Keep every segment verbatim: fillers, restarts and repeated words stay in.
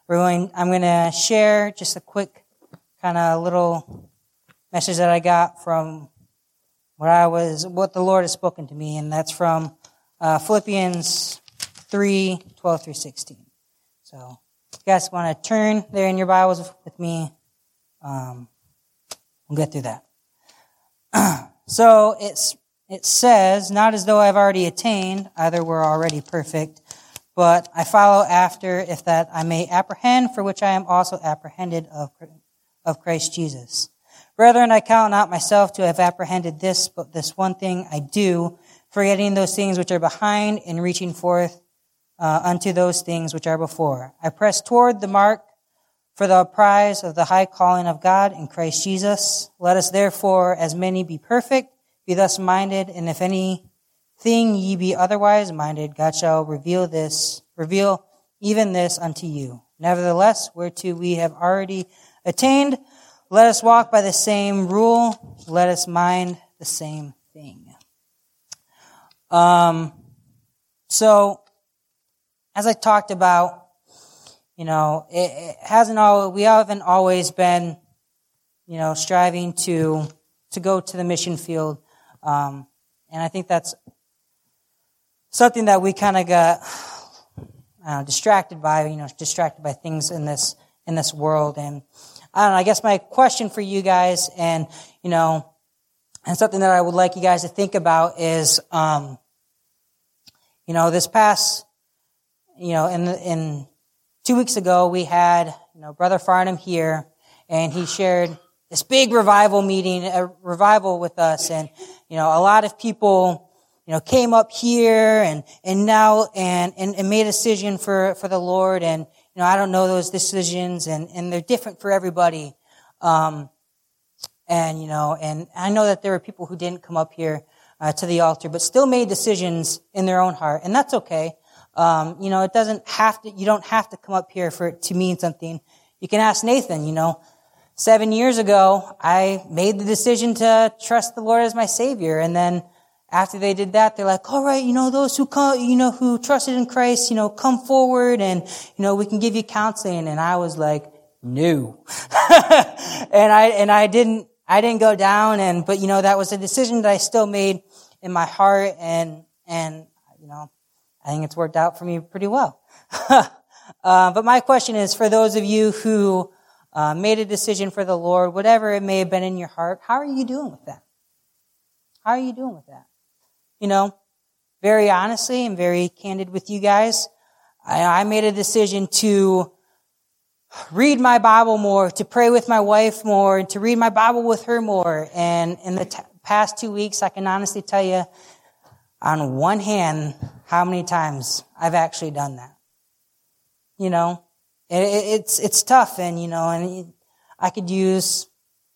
we're going, I'm going to share just a quick kind of little message that I got from what I was, what the Lord has spoken to me, and that's from uh, Philippians three, twelve through sixteen. So, if you guys want to turn there in your Bibles with me, um, we'll get through that. So, it's, it says, not as though I've already attained, either we're already perfect, but I follow after, if that I may apprehend, for which I am also apprehended of, of Christ Jesus. Brethren, I count not myself to have apprehended this, but this one thing I do, forgetting those things which are behind and reaching forth uh, unto those things which are before. I press toward the mark for the prize of the high calling of God in Christ Jesus. Let us therefore, as many, be perfect, be thus minded, and if anything ye be otherwise minded, God shall reveal this, reveal even this unto you. Nevertheless, whereto we have already attained, let us walk by the same rule, let us mind the same thing. Um, so, as I talked about, you know, it, it hasn't all, we haven't always been, you know, striving to, to go to the mission field. Um, and I think that's something that we kind of got uh, distracted by, you know, distracted by things in this, in this world. And I don't know, I guess my question for you guys, and, you know, and something that I would like you guys to think about is, um, you know, this past, you know, in, in, Two weeks ago, we had, you know, Brother Farnham here, and he shared this big revival meeting, a revival with us, and, you know, a lot of people, you know, came up here and, and now, and, and, and made a decision for, for the Lord, and, you know, I don't know those decisions, and, and they're different for everybody, um, and, you know, and I know that there were people who didn't come up here, uh, to the altar, but still made decisions in their own heart, and that's okay. Um, you know, it doesn't have to, you don't have to come up here for it to mean something. You can ask Nathan, you know, seven years ago, I made the decision to trust the Lord as my Savior. And then after they did that, they're like, all right, you know, those who come, you know, who trusted in Christ, you know, come forward and, you know, we can give you counseling. And I was like, no. and I, and I didn't, I didn't go down. And, but, you know, that was a decision that I still made in my heart. And, and, you know, I think it's worked out for me pretty well. uh, but my question is, for those of you who uh, made a decision for the Lord, whatever it may have been in your heart, how are you doing with that? How are you doing with that? You know, very honestly and very candid with you guys, I, I made a decision to read my Bible more, to pray with my wife more, and to read my Bible with her more. And in the t- past two weeks, I can honestly tell you, on one hand, how many times I've actually done that. You know, it, it, it's, it's tough, and, you know, and it, I could use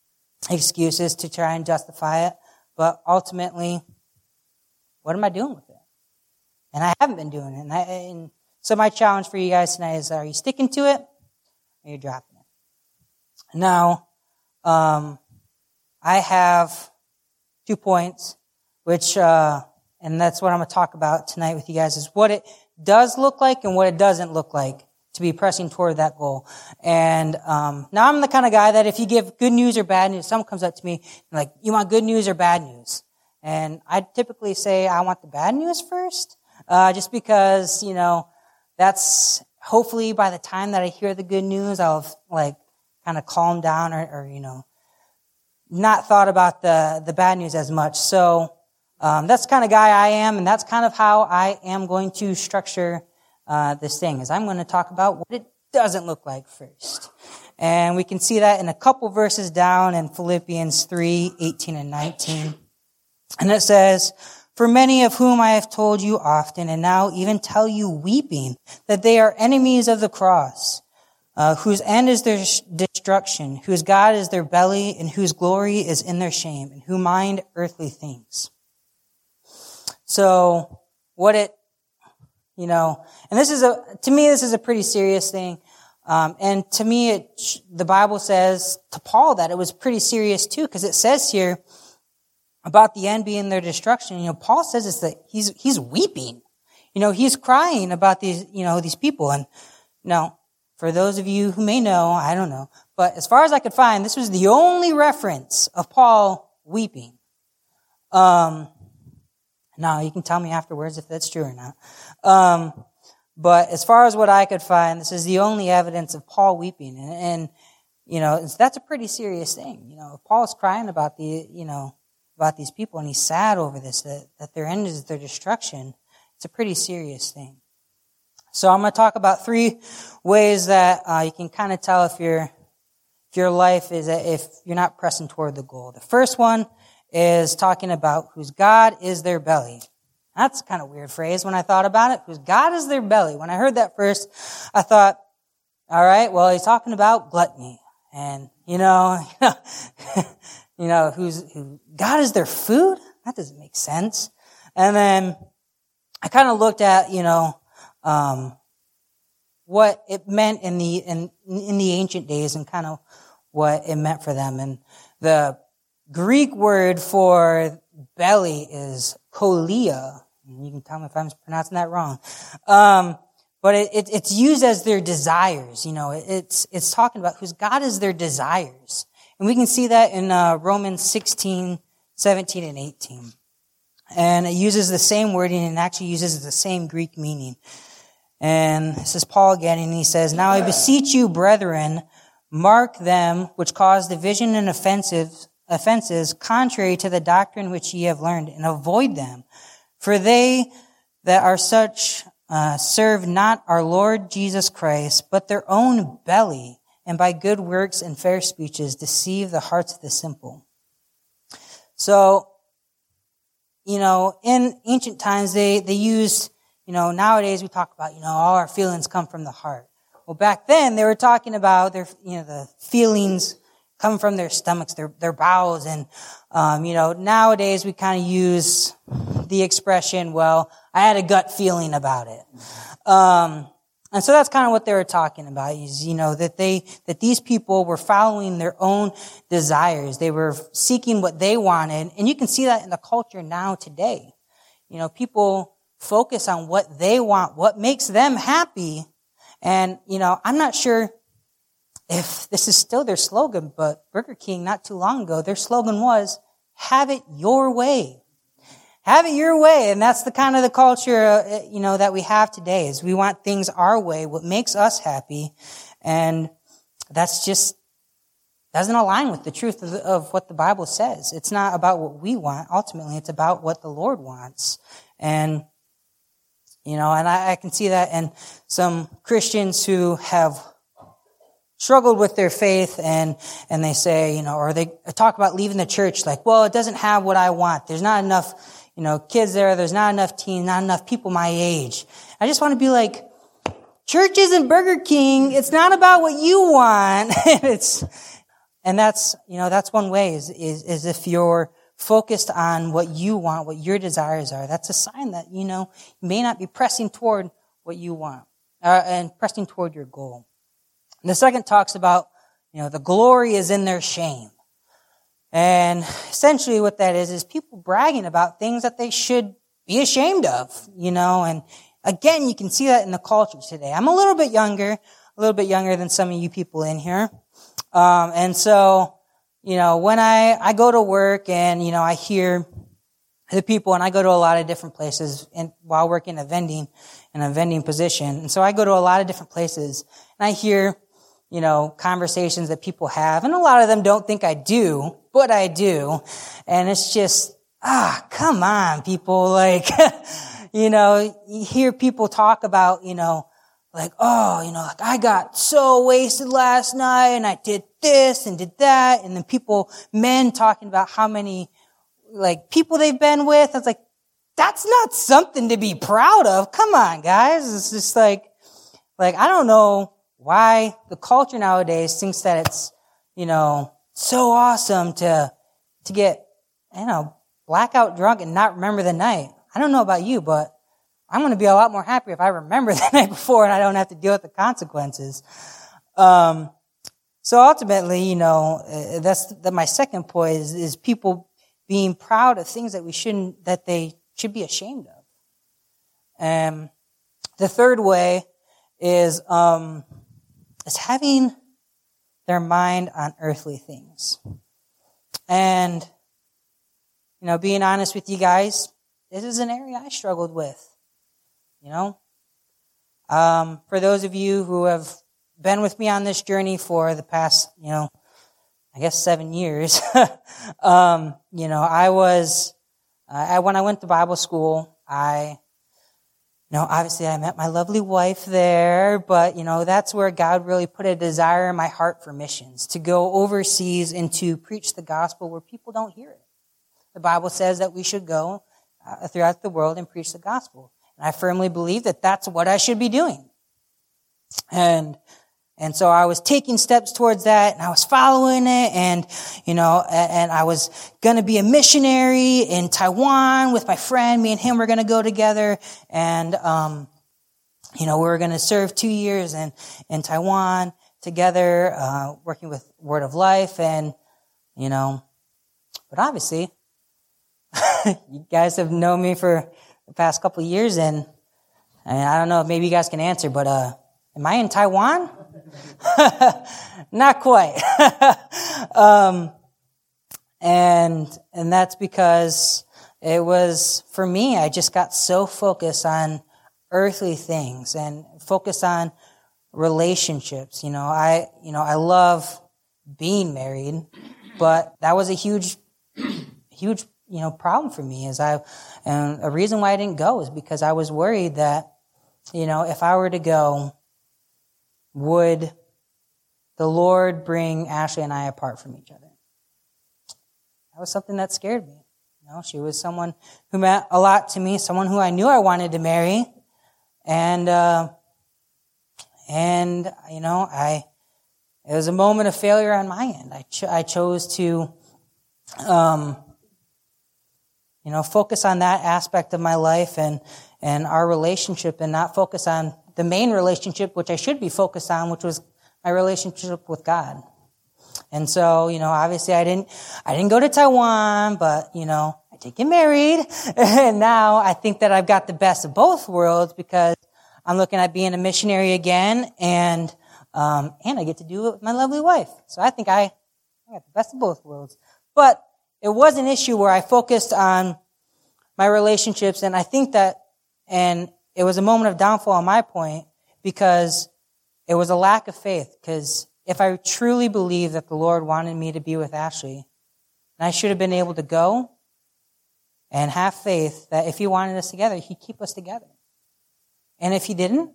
excuses to try and justify it, but ultimately, what am I doing with it? And I haven't been doing it. And, I, and so my challenge for you guys tonight is, are you sticking to it, or are you dropping it? Now, um, I have two points, which, uh, and that's what I'm going to talk about tonight with you guys, is what it does look like and what it doesn't look like to be pressing toward that goal. And um now I'm the kind of guy that if you give good news or bad news, someone comes up to me and like, you want good news or bad news? And I typically say I want the bad news first, uh just because, you know, that's hopefully by the time that I hear the good news, I'll like kind of calm down or, or you know, not thought about the the bad news as much. So Um, that's the kind of guy I am, and that's kind of how I am going to structure uh, this thing, is I'm going to talk about what it doesn't look like first. And we can see that in a couple verses down in Philippians three, eighteen and nineteen. And it says, for many of whom I have told you often, and now even tell you weeping, that they are enemies of the cross, uh, whose end is their destruction, whose God is their belly, and whose glory is in their shame, and who mind earthly things. So, what it, you know, and this is a, to me, this is a pretty serious thing. Um, and to me, it, the Bible says to Paul that it was pretty serious too, because it says here about the end being their destruction. You know, Paul says it's that he's, he's weeping. You know, he's crying about these, you know, these people. And, you know, for those of you who may know, I don't know, but as far as I could find, this was the only reference of Paul weeping. Um, now you can tell me afterwards if that's true or not. Um, but as far as what I could find, this is the only evidence of Paul weeping. And, and you know, that's a pretty serious thing. You know, if Paul's crying about the, you know, about these people and he's sad over this, that, that their end is their destruction, it's a pretty serious thing. So I'm going to talk about three ways that uh, you can kind of tell if your if your life is if you're not pressing toward the goal. The first one is talking about whose God is their belly. That's kind of a weird phrase when I thought about it. Whose God is their belly. When I heard that first, I thought, all right, well, he's talking about gluttony, and you know, you know, who's who God is their food. That doesn't make sense. And then I kind of looked at, you know. Um, what it meant in the in in the ancient days and kind of what it meant for them. And the Greek word for belly is kolia. You can tell me if I'm pronouncing that wrong. Um, but it, it, it's used as their desires. You know, it, it's it's talking about whose God is their desires, and we can see that in uh, Romans sixteen, seventeen, and eighteen. And it uses the same wording and actually uses the same Greek meaning. And this is Paul again, and he says, "Now I beseech you, brethren, mark them which cause division and offensive, offenses contrary to the doctrine which ye have learned, and avoid them. For they that are such uh, serve not our Lord Jesus Christ, but their own belly, and by good works and fair speeches deceive the hearts of the simple." So, you know, in ancient times, they, they used, you know, nowadays we talk about, you know, all our feelings come from the heart. Well, back then they were talking about their, you know, the feelings come from their stomachs, their, their bowels. And, um, you know, nowadays we kind of use the expression, well, I had a gut feeling about it. Um, and so that's kind of what they were talking about is, you know, that they, that these people were following their own desires. They were seeking what they wanted. And you can see that in the culture now today. You know, people focus on what they want, what makes them happy. And, you know, I'm not sure if this is still their slogan, but Burger King not too long ago, their slogan was, have it your way. Have it your way. And that's the kind of the culture, uh, you know, that we have today is we want things our way, what makes us happy. And that's just doesn't align with the truth of, the, of what the Bible says. It's not about what we want. Ultimately, it's about what the Lord wants. And You know, and I, I can see that in some Christians who have struggled with their faith and, and they say, you know, or they talk about leaving the church like, well, it doesn't have what I want. There's not enough, you know, kids there. There's not enough teens, not enough people my age. I just want to be like, church isn't Burger King. It's not about what you want. it's, and that's, you know, that's one way is, is, is if you're focused on what you want, what your desires are, that's a sign that, you know, you may not be pressing toward what you want, uh, and pressing toward your goal. And the second talks about, you know, the glory is in their shame. And essentially what that is, is people bragging about things that they should be ashamed of, you know, and again, you can see that in the culture today. I'm a little bit younger, a little bit younger than some of you people in here. Um, and so, you know, when I, I go to work and, you know, I hear the people, and I go to a lot of different places and while working a vending, in a vending position. And so I go to a lot of different places and I hear, you know, conversations that people have. And a lot of them don't think I do, but I do. And it's just, ah, come on, people. Like, you know, you hear people talk about, you know, like, oh, you know, like I got so wasted last night and I did this and did that. And then people, men talking about how many, like, people they've been with. I was like, that's not something to be proud of. Come on, guys. It's just like, like, I don't know why the culture nowadays thinks that it's, you know, so awesome to, to get, you know, blackout drunk and not remember the night. I don't know about you, but I'm going to be a lot more happy if I remember the night before and I don't have to deal with the consequences. Um, so ultimately, you know, uh, that's that my second point is, is people being proud of things that we shouldn't, that they should be ashamed of. And the third way is, um, is having their mind on earthly things. And, you know, being honest with you guys, this is an area I struggled with, you know. Um, for those of you who have been with me on this journey for the past, you know, I guess seven years, um, you know, I was, uh, I, when I went to Bible school, I, you know, obviously I met my lovely wife there, but, you know, that's where God really put a desire in my heart for missions, to go overseas and to preach the gospel where people don't hear it. The Bible says that we should go uh, throughout the world and preach the gospel. And I firmly believe that that's what I should be doing. And, and so I was taking steps towards that, and I was following it, and, you know, and, and I was gonna be a missionary in Taiwan with my friend. Me and him were gonna go together, and, um, you know, we were gonna serve two years in, in Taiwan together, uh, working with Word of Life, and, you know, but obviously, you guys have known me for the past couple of years, and, and I don't know if maybe you guys can answer, but, uh, am I in Taiwan? Not quite. um, and, and that's because it was, for me, I just got so focused on earthly things and focused on relationships. You know, I, you know, I love being married, but that was a huge, huge, you know, problem for me. Is I, and a reason why I didn't go is because I was worried that, you know, if I were to go, would the Lord bring Ashley and I apart from each other? That was something that scared me. You know, she was someone who meant a lot to me, someone who I knew I wanted to marry, and uh, and you know, I it was a moment of failure on my end. I ch- I chose to, um, you know, focus on that aspect of my life and and our relationship, and not focus on the main relationship, which I should be focused on, which was my relationship with God. And so, you know, obviously I didn't, I didn't go to Taiwan, but, you know, I did get married. And now I think that I've got the best of both worlds, because I'm looking at being a missionary again, and, um, and I get to do it with my lovely wife. So I think I, I got the best of both worlds. But it was an issue where I focused on my relationships, and I think that, and it was a moment of downfall on my point, because it was a lack of faith. Because if I truly believed that the Lord wanted me to be with Ashley, then I should have been able to go and have faith that if He wanted us together, He'd keep us together. And if He didn't,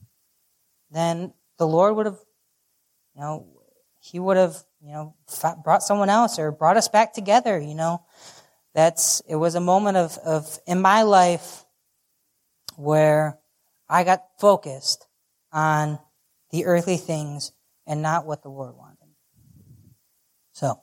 then the Lord would have, you know, He would have, you know, brought someone else or brought us back together, you know. That's, it was a moment of, of, in my life, where I got focused on the earthly things and not what the Lord wanted. So,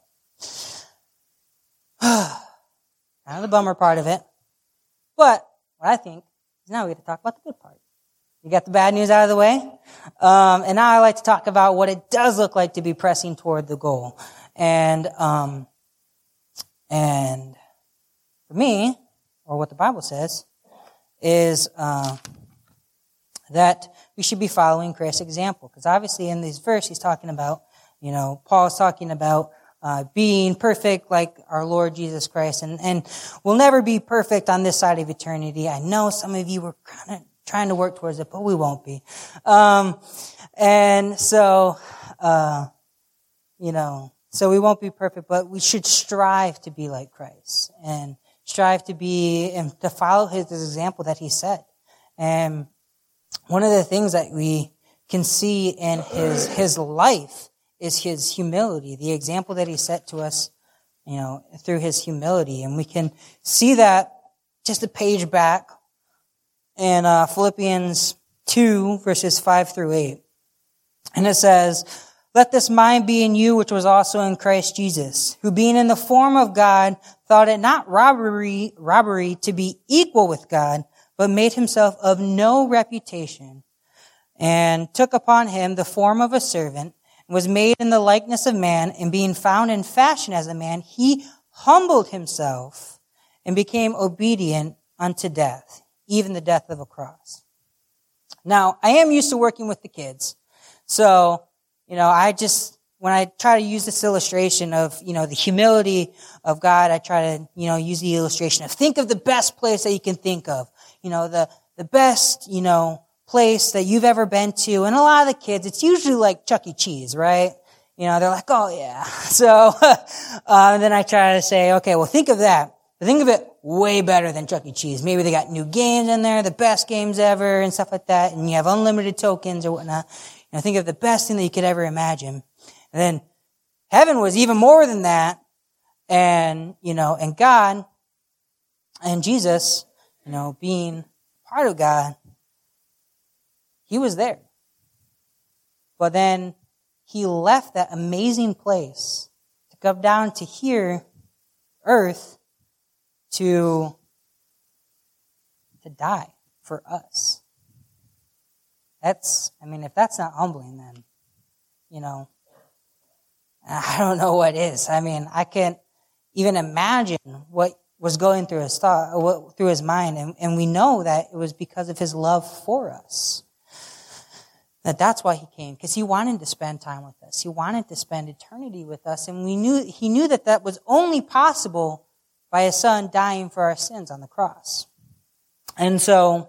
kind of the bummer part of it. But what I think is now we get to talk about the good part. We got the bad news out of the way. Um, and now I like to talk about what it does look like to be pressing toward the goal. And, um, and for me, or what the Bible says, is uh, that we should be following Christ's example. Because obviously in this verse he's talking about, you know, Paul's talking about uh, being perfect like our Lord Jesus Christ. And, and we'll never be perfect on this side of eternity. I know some of you were kind of trying to work towards it, but we won't be. Um, and so, uh, you know, so we won't be perfect, but we should strive to be like Christ. And strive to be and to follow his example that he set. And one of the things that we can see in his his life is his humility, the example that he set to us, you know, through his humility. And we can see that just a page back in uh, Philippians two, verses five through eight. And it says, "Let this mind be in you, which was also in Christ Jesus, who being in the form of God, thought it not robbery, robbery to be equal with God, but made himself of no reputation, and took upon him the form of a servant, and was made in the likeness of man, and being found in fashion as a man, he humbled himself, and became obedient unto death, even the death of a cross." Now, I am used to working with the kids, so you know, I just, when I try to use this illustration of, you know, the humility of God, I try to, you know, use the illustration of think of the best place that you can think of. You know, the, the best, you know, place that you've ever been to. And a lot of the kids, it's usually like Chuck E. Cheese, right? You know, they're like, oh yeah. So, uh, and then I try to say, okay, well think of that. But think of it way better than Chuck E. Cheese. Maybe they got new games in there, the best games ever and stuff like that. And you have unlimited tokens or whatnot. You know, think of the best thing that you could ever imagine. And then heaven was even more than that. And, you know, and God and Jesus, you know, being part of God, he was there. But then he left that amazing place to come down to here, earth, to, to die for us. That's, I mean, if that's not humbling, then, you know, I don't know what is. I mean, I can't even imagine what was going through his thought, what, through his mind, and, and we know that it was because of his love for us. That that's why he came, because he wanted to spend time with us. He wanted to spend eternity with us, and we knew he knew that that was only possible by his son dying for our sins on the cross. And so,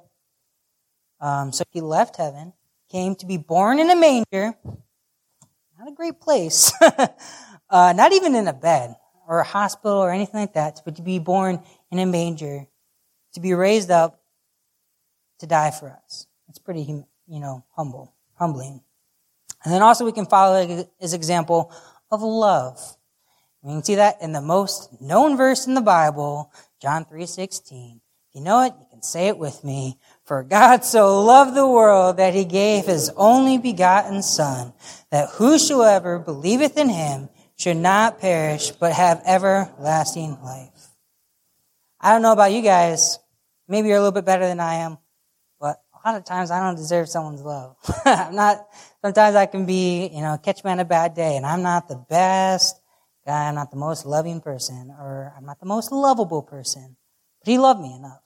um, so he left heaven, came to be born in a manger. Not a great place. uh, not even in a bed or a hospital or anything like that, but to be born in a manger, to be raised up, to die for us. It's pretty, you know, humble, humbling. And then also we can follow his example of love. We can see that in the most known verse in the Bible, John three sixteen. If you know it, you can say it with me. For God so loved the world that he gave his only begotten Son, that whosoever believeth in him should not perish, but have everlasting life. I don't know about you guys. Maybe you're a little bit better than I am, but a lot of times I don't deserve someone's love. I'm not, sometimes I can be, you know, catch me on a bad day, and I'm not the best guy, I'm not the most loving person, or I'm not the most lovable person. But he loved me enough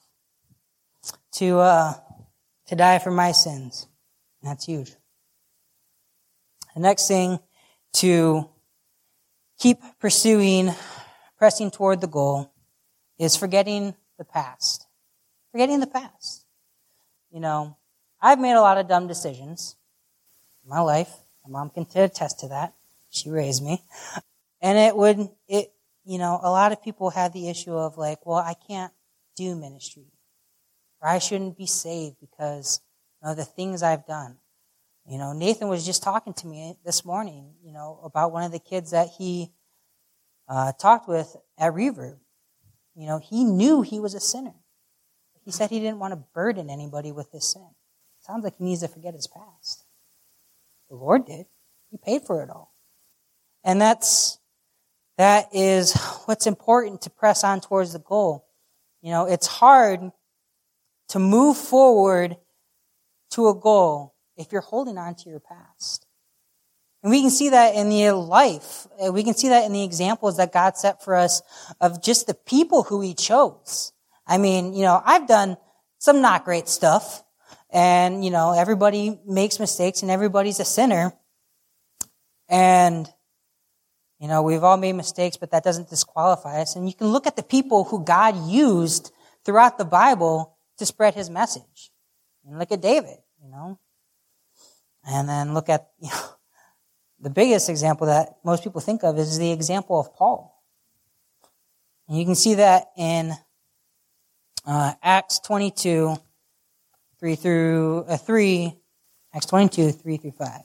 to uh, to die for my sins. And that's huge. The next thing, to keep pursuing, pressing toward the goal, is forgetting the past. Forgetting the past. You know, I've made a lot of dumb decisions in my life. My mom can attest to that. She raised me. And it would, it, you know, a lot of people have the issue of like, well, I can't do ministry. Or I shouldn't be saved because of the things I've done. You know, Nathan was just talking to me this morning, you know, about one of the kids that he uh, talked with at Reverb. You know, he knew he was a sinner. He said he didn't want to burden anybody with his sin. Sounds like he needs to forget his past. The Lord did. He paid for it all. And that's, that is what's important to press on towards the goal. You know, it's hard to move forward to a goal if you're holding on to your past. And we can see that in the life. We can see that in the examples that God set for us of just the people who he chose. I mean, you know, I've done some not great stuff. And, you know, everybody makes mistakes and everybody's a sinner. And, you know, we've all made mistakes, but that doesn't disqualify us. And you can look at the people who God used throughout the Bible to spread his message. And look at David, you know. And then look at, you know, the biggest example that most people think of is the example of Paul. And you can see that in uh, Acts twenty-two, three through uh, three, Acts twenty-two, three through five.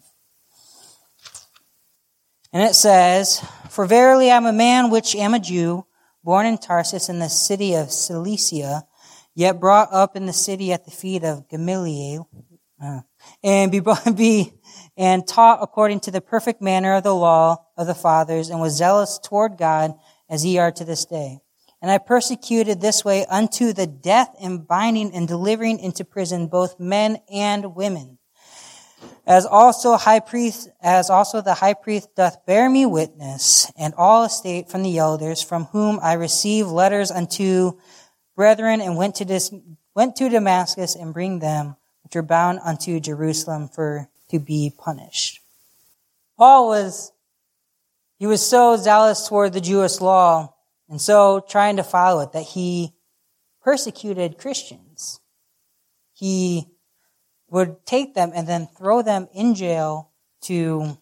And it says, "For verily I am a man which am a Jew, born in Tarsus in the city of Cilicia, yet brought up in the city at the feet of Gamaliel, uh, and be, be and taught according to the perfect manner of the law of the fathers, and was zealous toward God as ye are to this day. And I persecuted this way unto the death, and binding and delivering into prison both men and women. As also high priest, as also the high priest doth bear me witness, and all estate from the elders, from whom I received letters unto brethren, and went to this, went to Damascus, and bring them which are bound unto Jerusalem for to be punished." Paul was, he was so zealous toward the Jewish law and so trying to follow it that he persecuted Christians. He would take them and then throw them in jail to,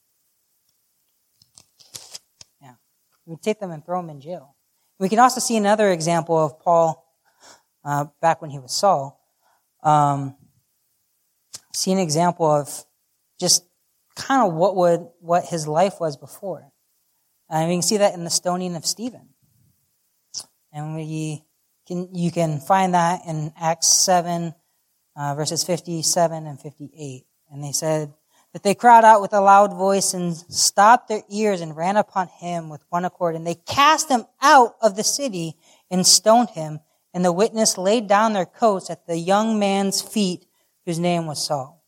yeah, he would take them and throw them in jail. We can also see another example of Paul uh, back when he was Saul. Um, see an example of just kind of what would what his life was before. And we can see that in the stoning of Stephen. And we can you can find that in Acts seven, uh, verses fifty-seven and fifty-eight. And they said that they cried out with a loud voice and stopped their ears and ran upon him with one accord. And they cast him out of the city and stoned him. And the witness laid down their coats at the young man's feet, whose name was Saul.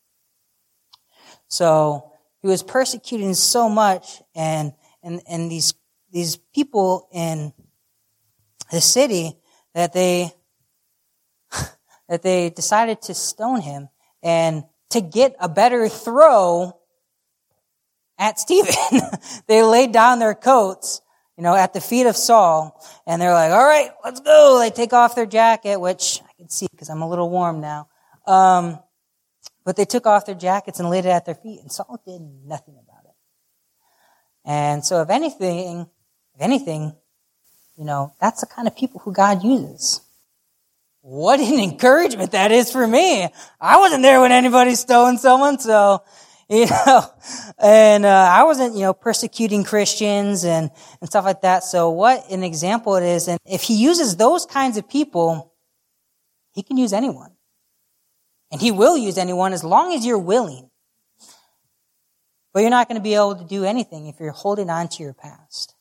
So he was persecuting so much, and and and these these people in the city that they that they decided to stone him and to get a better throw at Stephen. They laid down their coats, you know, at the feet of Saul, and they're like, all right, let's go. They take off their jacket, which I can see because I'm a little warm now. Um, but they took off their jackets and laid it at their feet, and Saul did nothing about it. And so if anything, if anything, you know, that's the kind of people who God uses. What an encouragement that is for me. I wasn't there when anybody stoned someone, so, you know, and, uh, I wasn't, you know, persecuting Christians and, and stuff like that. So what an example it is. And if he uses those kinds of people, he can use anyone. And he will use anyone as long as you're willing. But you're not going to be able to do anything if you're holding on to your past.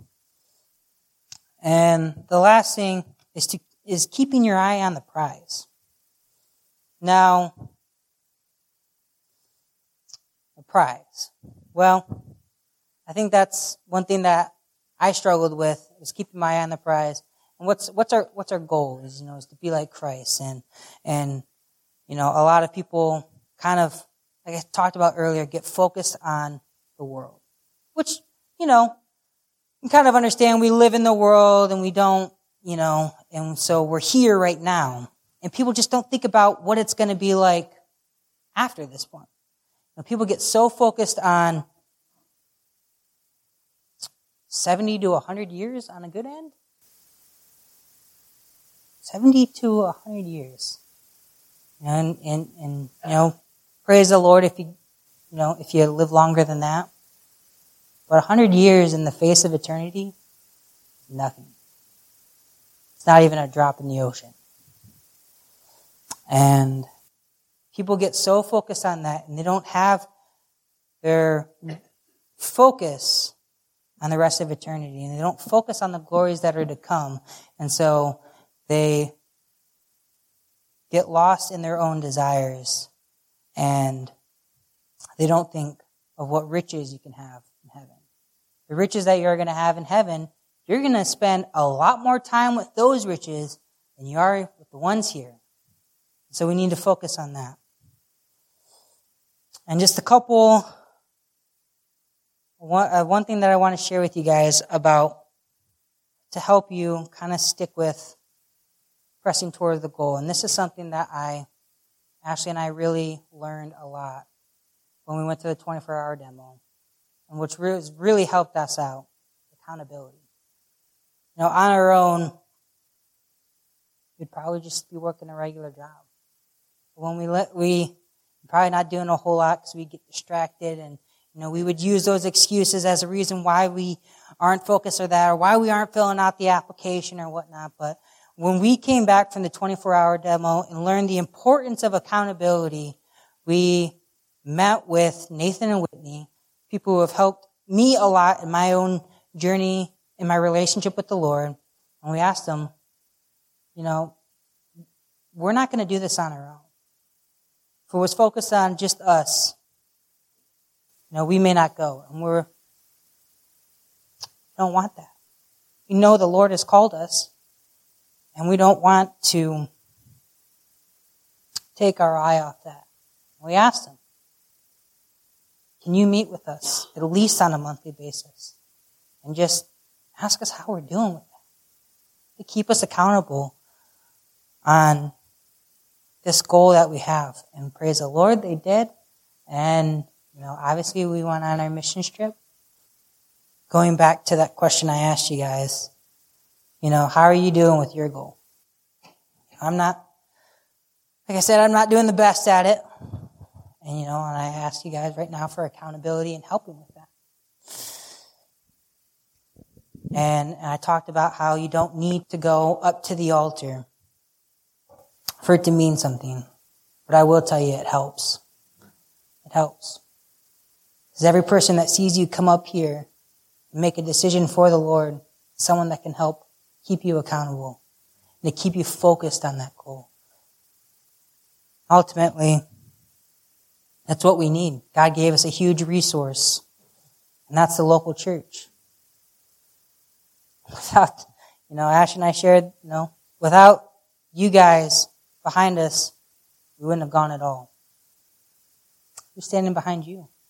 And the last thing is to is keeping your eye on the prize. Now, the prize. Well, I think that's one thing that I struggled with, is keeping my eye on the prize. And what's what's our what's our goal is, you know, is to be like Christ. And and you know, a lot of people kind of, like I talked about earlier, get focused on the world. Which, you know, you kind of understand we live in the world and we don't, you know, and so we're here right now. And people just don't think about what it's going to be like after this point. You know, people get so focused on seventy to one hundred years on a good end. seventy to one hundred years. And, and, and, you know, praise the Lord if you, you know, if you live longer than that. But one hundred years in the face of eternity, nothing. It's not even a drop in the ocean. And people get so focused on that, and they don't have their focus on the rest of eternity, and they don't focus on the glories that are to come. And so they get lost in their own desires, and they don't think of what riches you can have in heaven. The riches that you're going to have in heaven, you're going to spend a lot more time with those riches than you are with the ones here. So we need to focus on that. And just a couple, one, uh, one thing that I want to share with you guys about to help you kind of stick with pressing toward the goal. And this is something that I, Ashley and I really learned a lot when we went to the twenty-four hour demo, and which really, really helped us out, accountability. You know, on our own, we'd probably just be working a regular job. But when we let, we probably not doing a whole lot because we get distracted, and, you know, we would use those excuses as a reason why we aren't focused or that, or why we aren't filling out the application or whatnot. But when we came back from the twenty-four hour demo and learned the importance of accountability, we met with Nathan and Whitney, people who have helped me a lot in my own journey in my relationship with the Lord. And we asked them, you know, we're not going to do this on our own. If it was focused on just us, you know, we may not go. And we're, don't want that. We know the Lord has called us, and we don't want to take our eye off that. We asked him, Can you meet with us at least on a monthly basis? And just ask us how we're doing with that. To keep us accountable on this goal that we have. And praise the Lord, they did. And, you know, obviously we went on our mission trip. Going back to that question I asked you guys, you know, how are you doing with your goal? I'm not, like I said, I'm not doing the best at it. And, you know, and I ask you guys right now for accountability and helping with that. And I talked about how you don't need to go up to the altar for it to mean something. But I will tell you, it helps. It helps. Because every person that sees you come up here and make a decision for the Lord, someone that can help keep you accountable and to keep you focused on that goal. Ultimately, that's what we need. God gave us a huge resource, and that's the local church. Without, you know, Ash and I shared, you know, without you guys behind us, we wouldn't have gone at all. We're standing behind you.